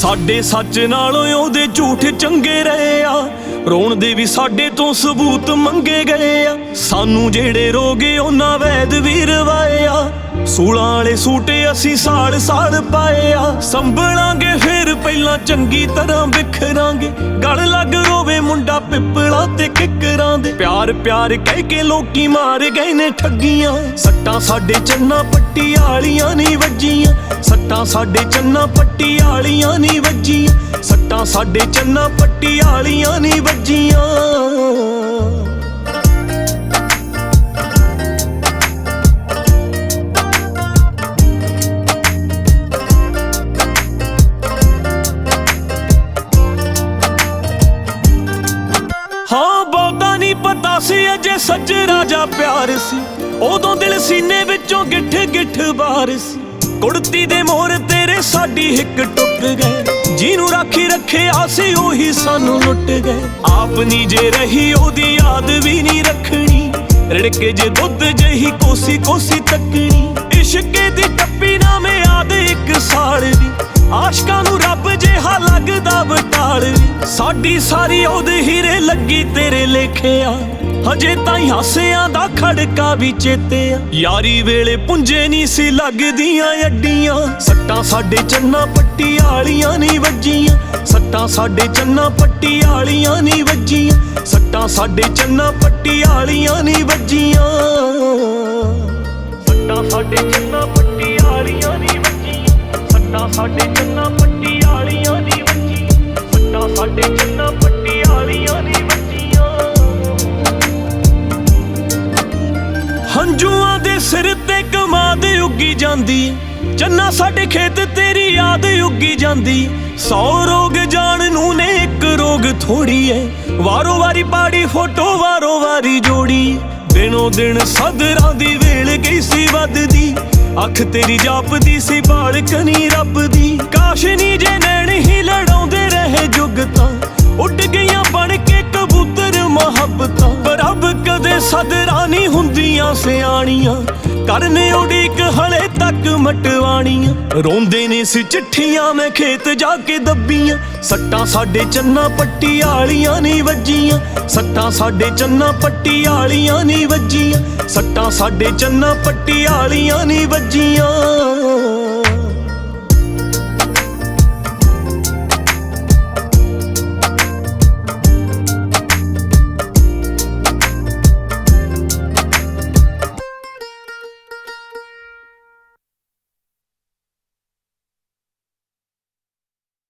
ਸਾਡੇ ਸੱਚ ਨਾਲੋਂ ਉਹਦੇ ਝੂਠ ਚੰਗੇ ਰਹੇ ਆ, ਰੋਣ ਦੇ ਵੀ ਸਾਡੇ ਤੋਂ ਸਬੂਤ ਮੰਗੇ ਗਏ ਆ। ਸਾਨੂੰ ਜਿਹੜੇ ਰੋਗੇ ਉਹਨਾਂ ਵੈਦ ਵੀ ਰਵਾਏ ਆ, ਸੂਲਾਂ ਵਾਲੇ ਸੂਟ ਅਸੀਂ ਸਾਲ ਸਾਲ ਪਾਏ ਆ। ਸੰਭਲਾਂਗੇ ਫਿਰ ਪਹਿਲਾਂ ਚੰਗੀ ਤਰ੍ਹਾਂ ਬਿਖਰਾਂਗੇ, ਗਲ ਲੱਗ ਰੋਵੇ ਮੁੰਡਾ ਪਿੱਪਲਾਂ ਤੇ ਕਿੱਕਰਾਂ ਦੇ। ਪਿਆਰ ਪਿਆਰ ਕਹਿ ਕੇ ਲੋਕੀ ਮਾਰ ਗਏ ਨੇ ਠੱਗੀਆਂ, ਸੱਟਾਂ ਸਾਡੇ ਚੰਨਾ ਪੱਟੀ ਵਾਲੀਆਂ ਨਹੀਂ ਵੱਜੀਆਂ। ਸੱਟਾਂ ਸਾਡੇ ਚੰਨਾ ਪੱਟੀ ਵਾਲੀਆਂ ਨਹੀਂ ਵੱਜੀਆਂ, ਸੱਟਾਂ ਸਾਡੇ ਚੰਨਾ ਪੱਟੀ ਵਾਲੀਆਂ ਨਹੀਂ ਵੱਜੀਆਂ। ਹਾਂ ਬਹੁਤਾ ਨਹੀਂ ਪਤਾ ਸੀ ਅਜੇ ਸੱਚ ਰਾਜਾ ਪਿਆਰ ਸੀ, ਉਦੋਂ ਦਿਲ ਸੀਨੇ ਵਿੱਚੋਂ ਗਿੱਠ ਗਿੱਠ ਬਾਰ ਸੀ। ਕੁੜਤੀ ਦੇ ਮੋਰ ਤੇਰੇ ਸਾਡੀ ਹਿੱਕ ਟੁੱਟ ਗਏ, ਜਿਹਨੂੰ ਰਾਖੀ ਰੱਖਿਆ ਸੀ ਉਹੀ ਸਾਨੂੰ ਲੁੱਟ ਗਏ। ਆਪ ਨੀ ਜੇ ਰਹੀ ਉਹਦੀ ਯਾਦ ਵੀ ਨਹੀਂ ਰੱਖਣੀ, ਰਿੜਕੇ ਜੇ ਦੁੱਧ ਜਿਹੀ ਕੋਸੀ ਕੋਸੀ ਤੱਕਣੀ। ਇਸ਼ਕੇ ਦੀ ਟੱਪੀ ਨਾ ਮੈਂ ਯਾਦ ਇੱਕ ਸਾਲ ਵੀ, ਆਸ਼ਕਾਂ ਨੂੰ ਰੱਬ ਜਿਹਾ ਲੱਗਦਾ ਬਟਾਲ ਵੀ। ਸਾਡੀ ਸਾਰੀ ਉਹਦੇ ਹੀਰੇ ਲੱਗੀ ਤੇਰੇ ਲੇਖਿਆ, ਹਜੇ ਤਾਈਂ ਹਾਸਿਆਂ ਦਾ ਖੜਕਾ ਵੀ ਚੇਤੇ ਆ। ਯਾਰੀ ਵੇਲੇ ਪੁੰਜੇ ਨਹੀਂ ਸੀ ਲੱਗਦੀਆਂ ਅੱਡੀਆਂ, ਸੱਟਾਂ ਸਾਡੇ ਚੰਨਾ ਪੱਟੀ ਵਾਲੀਆਂ ਨਹੀਂ ਵੱਜੀਆਂ। ਸੱਟਾਂ ਸਾਡੇ ਚੰਨਾ ਪੱਟੀ ਵਾਲੀਆਂ ਨਹੀਂ ਵੱਜੀਆਂ, ਸੱਟਾਂ ਸਾਡੇ ਚੰਨਾ ਪੱਟੀ ਵਾਲੀਆਂ ਨਹੀਂ ਵੱਜੀਆਂ। ਸੱਟਾਂ ਸਾਡੇ ਚੰਨਾ ਪੱਟੀ ਵਾਲੀਆਂ ਨਹੀਂ ਵੱਜੀਆਂ, ਸੱਟਾਂ ਸਾਡੇ ਚੰਨਾ ਪੱਟੀ ਵਾਲੀਆਂ ਨਹੀਂ ਵੱਜੀਆਂ, ਸੱਟਾਂ ਸਾਡੇ ਚੰਨਾ ਪੱਟੀ ਵਾਲੀਆਂ ਨਹੀਂ ਵੱਜੀਆਂ। ਹੰਝੂਆਂ ਦੇ ਸਿਰ ਤੇ ਕਮਾਦ ਉੱਗੀ ਜਾਂਦੀ, ਚੰਨਾ ਸਾਡੇ ਖੇਤ ਤੇਰੀ ਯਾਦ ਉੱਗੀ ਜਾਂਦੀ। 100 ਰੋਗ ਜਾਣ ਨੂੰ ਨੇ ਇੱਕ ਰੋਗ ਥੋੜੀ ਏ, ਵਾਰੋ ਵਾਰੀ ਪਾੜੀ ਫੋਟੋ ਵਾਰੋ ਵਾਰੀ ਜੋੜੀ। ਦਿਨੋਂ ਦਿਨ ਸਦਰਾਂ ਦੀ ਵੇਲ ਗਈ ਸੀ ਵੱਧਦੀ, ਅੱਖ ਤੇਰੀ ਜਾਪਦੀ ਸੀ ਬਾਲਕਨੀ ਰੱਬ ਦੀ। ਕਾਸ਼ ਨੀ ਜੇ ਨੈਣ ਹੀ ਲੜਾਉਂਦੇ ਰਹੇ ਜੁਗਤਾਂ, ਉੱਡ ਗਈਆਂ ਬਣ ਕੇ ਕਬੂਤਰ ਮੁਹੱਬਤਾਂ। ਪਰ ਰੱਬ ਕਦੇ ਸਦਰਾਂ ਨਹੀਂ ਹੁੰਦੀਆਂ ਸਿਆਣੀਆਂ, ਕਰਨੇ ਉਡੀਕ ਹਲੇ ਤੱਕ ਮਟਵਾਣੀਆਂ। ਰੋਂਦੇ ਨੇ ਸੀ ਚਿੱਠੀਆਂ ਮੈਂ ਖੇਤ ਜਾ ਕੇ ਦੱਬੀਆਂ, ਸੱਟਾਂ ਸਾਡੇ ਚੰਨਾ ਪੱਟੀ ਵਾਲੀਆਂ ਨਹੀਂ ਵੱਜੀਆਂ। ਸੱਟਾਂ ਸਾਡੇ ਚੰਨਾ ਪੱਟੀ ਵਾਲੀਆਂ ਨਹੀਂ ਵੱਜੀਆਂ, ਸੱਟਾਂ ਸਾਡੇ ਚੰਨਾ ਪੱਟੀ ਵਾਲੀਆਂ ਨਹੀਂ ਵੱਜੀਆਂ।